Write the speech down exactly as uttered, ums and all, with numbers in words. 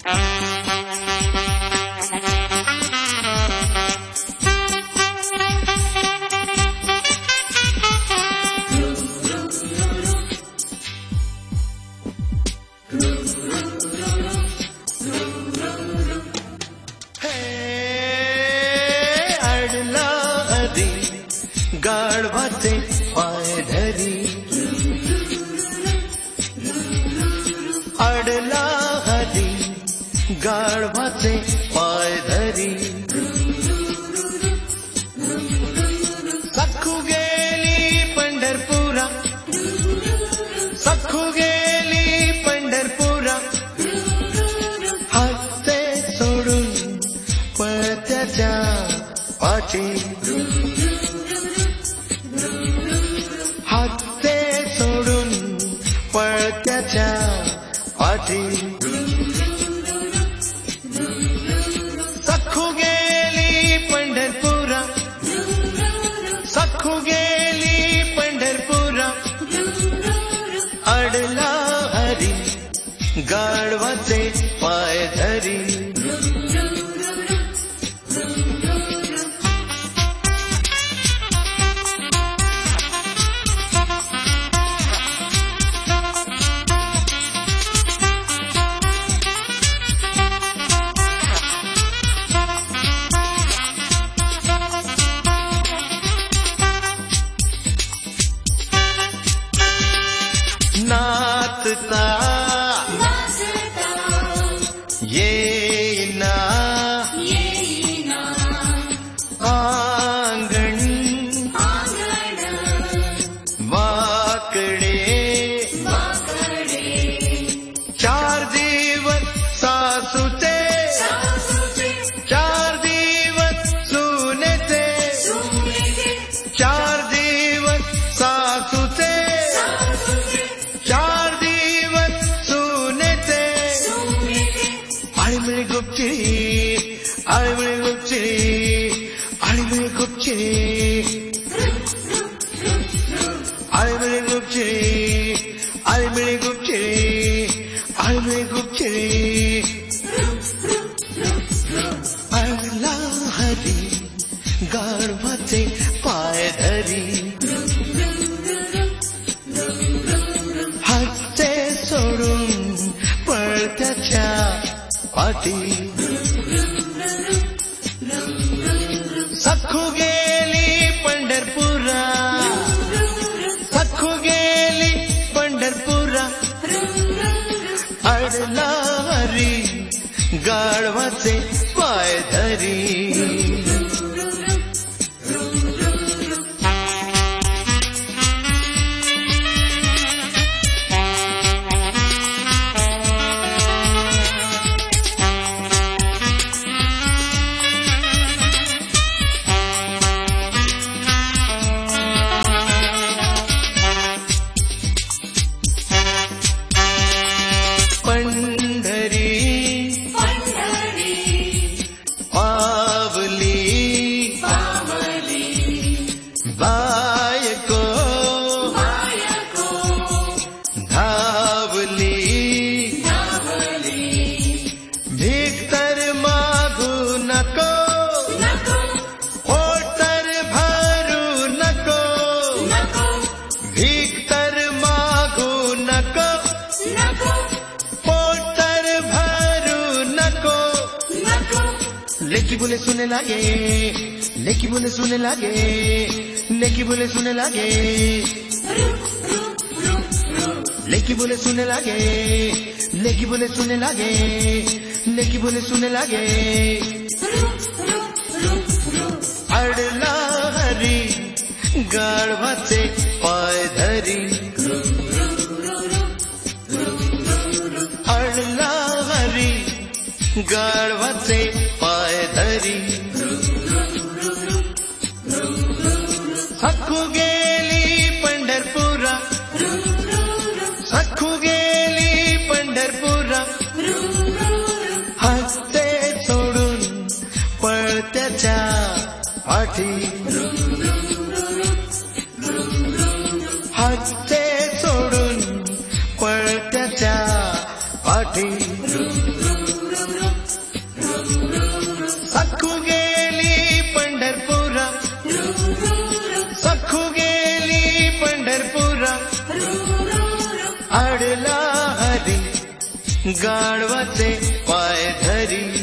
गाढवाचे पाय धरी अडला हरी गाढवाचे पाय धरी सखू गेली पंढरपुरा सखू गेली पंढरपुरा हाते सोडून पळत्याच्या पाठी हाते सोडून पळत्याच्या पाठी सखू गेली पंढरपुरा सखू गेली पंढरपुरा अडला हरी गाढवाचे पाय धरी नाचता येईना आंगण वाकडे चार दिवस सासूचे चार दिवस सुनेचे चार दिवस सासूचे चार दिवस सुनेचे आळीमिळी गुपचिरी आळीमिळी गुपचिरी आळीमिळी गुपचिरी आळीमिळी गुपचिरी आळीमिळी गुपचिरी आळीमिळी गुपचिरी अडला हरी गाढवाचे पाय धरी हाते सोडून पळत्याच्या पाठी सखू गेली पंढरपुरा सखू गेली पंढरपुरा अडला हरी गाढवाचे पाय धरी बायको धावली भीक तर मागू नको पोट तर भरू नको भीक तर मागू नको पोट तर भरू नको लेकी बोले सुने लागे लेकी बोले सुने लागे लेकी बोले सुने लागे लेकी बोले सुने लागे लेकी बोले सुने लागे लेकी बोले सुने लागे अडला हरी गाढवाचे पाय धरी अडला हरी गाढवाचे पाय धरी सखू गेली पंढरपुरा सखू गेली पंढरपुरा हाते सोडून पळत्याच्या पाठी हाते सोडून पळत्याच्या पाठी अडला हरी गाढवाचे पाय धरी